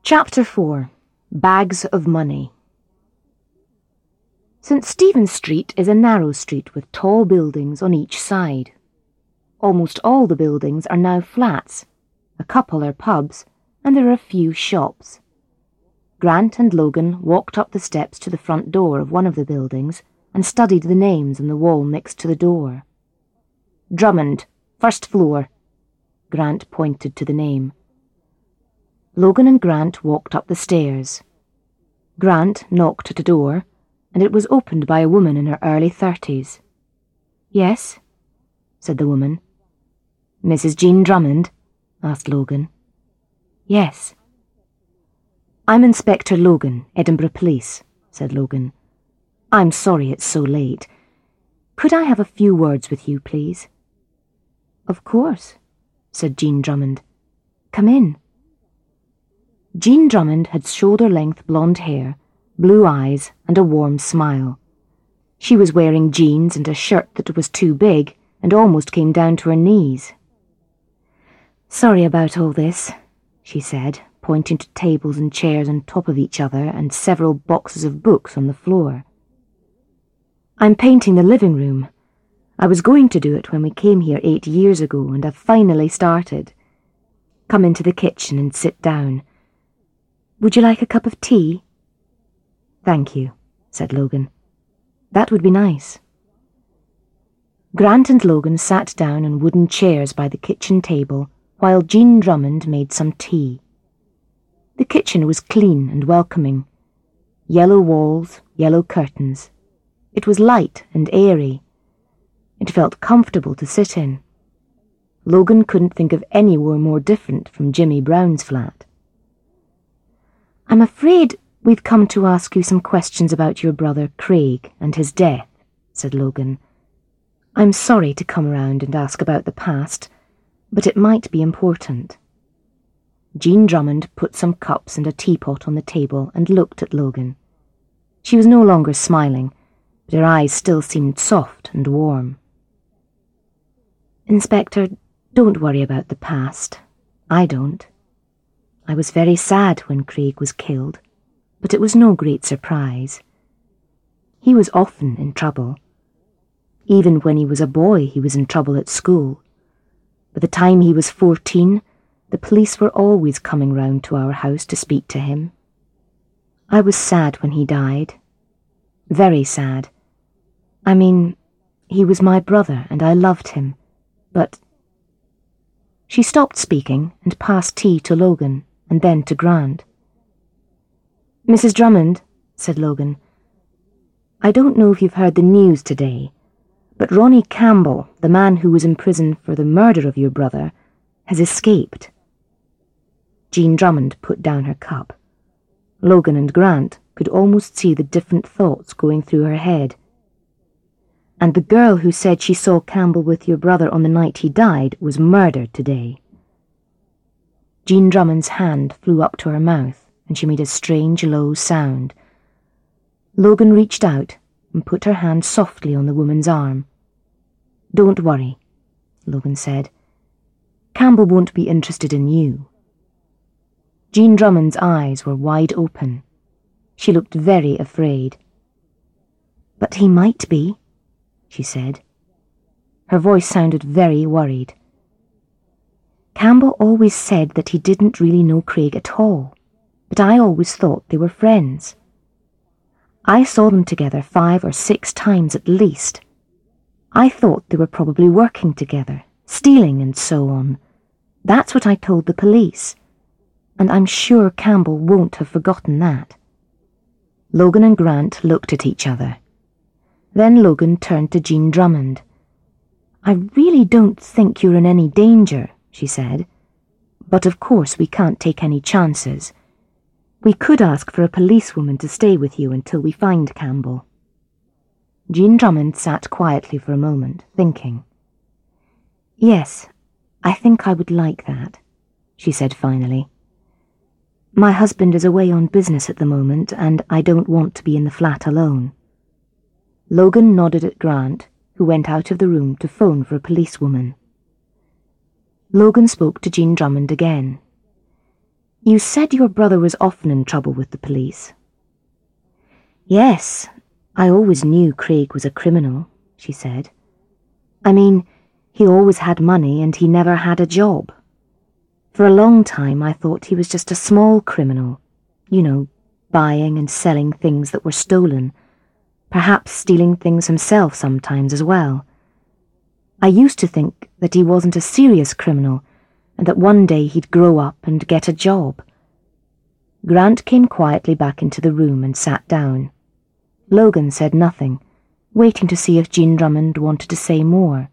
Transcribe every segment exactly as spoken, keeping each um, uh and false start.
Chapter four. Bags of Money. Saint Stephen's Street is a narrow street with tall buildings on each side. Almost all the buildings are now flats, a couple are pubs, and there are a few shops. Grant and Logan walked up the steps to the front door of one of the buildings and studied the names on the wall next to the door. Drummond, first floor. Grant pointed to the name. Logan and Grant walked up the stairs. Grant knocked at a door, and it was opened by a woman in her early thirties. "Yes?" said the woman. "Missus Jean Drummond?" asked Logan. "Yes." "I'm Inspector Logan, Edinburgh Police," said Logan. "I'm sorry it's so late. Could I have a few words with you, please?" "Of course," said Jean Drummond. "Come in." Jean Drummond had shoulder-length blonde hair, blue eyes, and a warm smile. She was wearing jeans and a shirt that was too big and almost came down to her knees. "Sorry about all this," she said, pointing to tables and chairs on top of each other and several boxes of books on the floor. "I'm painting the living room. I was going to do it when we came here eight years ago, and I've finally started. Come into the kitchen and sit down. Would you like a cup of tea?" "Thank you," said Logan. "That would be nice." Grant and Logan sat down on wooden chairs by the kitchen table while Jean Drummond made some tea. The kitchen was clean and welcoming. Yellow walls, yellow curtains. It was light and airy. It felt comfortable to sit in. Logan couldn't think of anywhere more different from Jimmy Brown's flat. "I'm afraid we've come to ask you some questions about your brother Craig and his death," said Logan. "I'm sorry to come around and ask about the past, but it might be important." Jean Drummond put some cups and a teapot on the table and looked at Logan. She was no longer smiling, but her eyes still seemed soft and warm. "Inspector, don't worry about the past. I don't. I was very sad when Craig was killed, but it was no great surprise. He was often in trouble. Even when he was a boy, he was in trouble at school. By the time he was fourteen, the police were always coming round to our house to speak to him. I was sad when he died. Very sad. I mean, he was my brother and I loved him, but—" She stopped speaking and passed tea to Logan and then to Grant. "Missus Drummond," said Logan, "I don't know if you've heard the news today, but Ronnie Campbell, the man who was in prison for the murder of your brother, has escaped." Jean Drummond put down her cup. Logan and Grant could almost see the different thoughts going through her head. "And the girl who said she saw Campbell with your brother on the night he died was murdered today." Jean Drummond's hand flew up to her mouth, and she made a strange low sound. Logan reached out and put her hand softly on the woman's arm. "Don't worry," Logan said. "Campbell won't be interested in you." Jean Drummond's eyes were wide open. She looked very afraid. "But he might be," she said. Her voice sounded very worried. "Campbell always said that he didn't really know Craig at all, but I always thought they were friends. I saw them together five or six times at least. I thought they were probably working together, stealing and so on. That's what I told the police, and I'm sure Campbell won't have forgotten that." Logan and Grant looked at each other. Then Logan turned to Jean Drummond. "I really don't think you're in any danger," she said. "But of course we can't take any chances. We could ask for a policewoman to stay with you until we find Campbell." Jean Drummond sat quietly for a moment, thinking. "Yes, I think I would like that," she said finally. "My husband is away on business at the moment, and I don't want to be in the flat alone." Logan nodded at Grant, who went out of the room to phone for a policewoman. Logan spoke to Jean Drummond again. You said your brother was often in trouble with the police. Yes, I always knew Craig was a criminal, she said. I mean, he always had money and he never had a job. For a long time I thought he was just a small criminal, you know, buying and selling things that were stolen, perhaps stealing things himself sometimes as well. I used to think that he wasn't a serious criminal and that one day he'd grow up and get a job. Grant came quietly back into the room and sat down. Logan said nothing, waiting to see if Jean Drummond wanted to say more.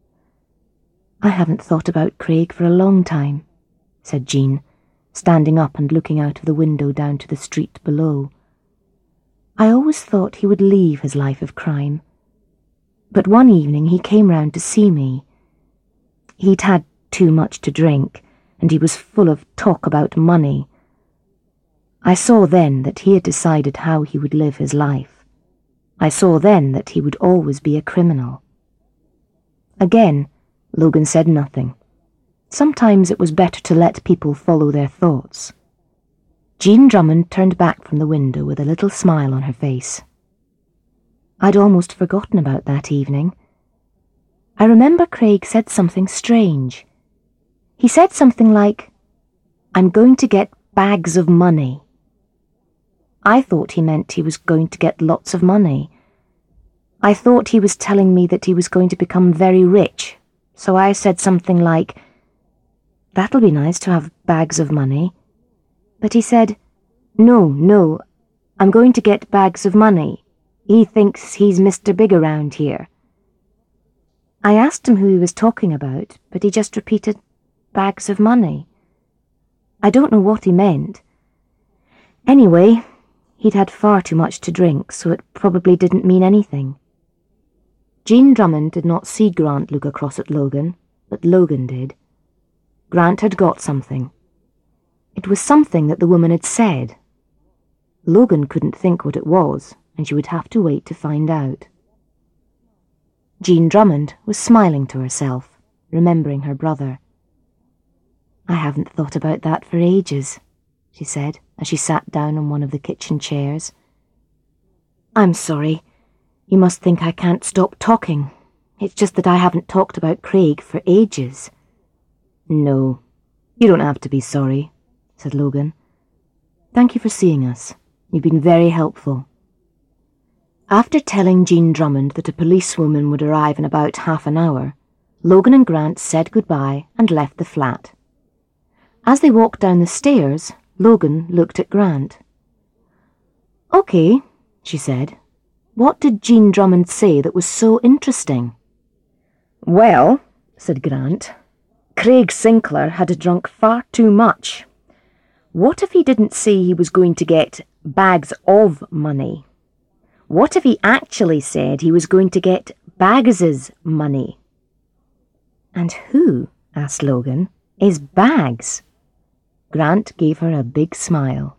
I haven't thought about Craig for a long time, said Jean, standing up and looking out of the window down to the street below. I always thought he would leave his life of crime. But one evening he came round to see me. He'd had too much to drink, and he was full of talk about money. I saw then that he had decided how he would live his life. I saw then that he would always be a criminal. Again, Logan said nothing. Sometimes it was better to let people follow their thoughts. Jean Drummond turned back from the window with a little smile on her face. I'd almost forgotten about that evening. I remember Craig said something strange. He said something like, "I'm going to get bags of money." I thought he meant he was going to get lots of money. I thought he was telling me that he was going to become very rich, so I said something like, "That'll be nice to have bags of money." But he said, "No, no, I'm going to get bags of money. He thinks he's Mister Big around here." I asked him who he was talking about, but he just repeated, "Bags of money." I don't know what he meant. Anyway, he'd had far too much to drink, so it probably didn't mean anything. Jean Drummond did not see Grant look across at Logan, but Logan did. Grant had got something. It was something that the woman had said. Logan couldn't think what it was, and she would have to wait to find out. Jean Drummond was smiling to herself, remembering her brother. "I haven't thought about that for ages," she said, as she sat down on one of the kitchen chairs. "I'm sorry. You must think I can't stop talking. It's just that I haven't talked about Craig for ages." "No, you don't have to be sorry," said Logan. "Thank you for seeing us. You've been very helpful." After telling Jean Drummond that a policewoman would arrive in about half an hour, Logan and Grant said goodbye and left the flat. As they walked down the stairs, Logan looked at Grant. "Okay," she said. "What did Jean Drummond say that was so interesting?" "Well," said Grant, "Craig Sinclair had drunk far too much. What if he didn't say he was going to get bags of money? What if he actually said he was going to get Bags's money?" "And who," asked Logan, "is Bags?" Grant gave her a big smile.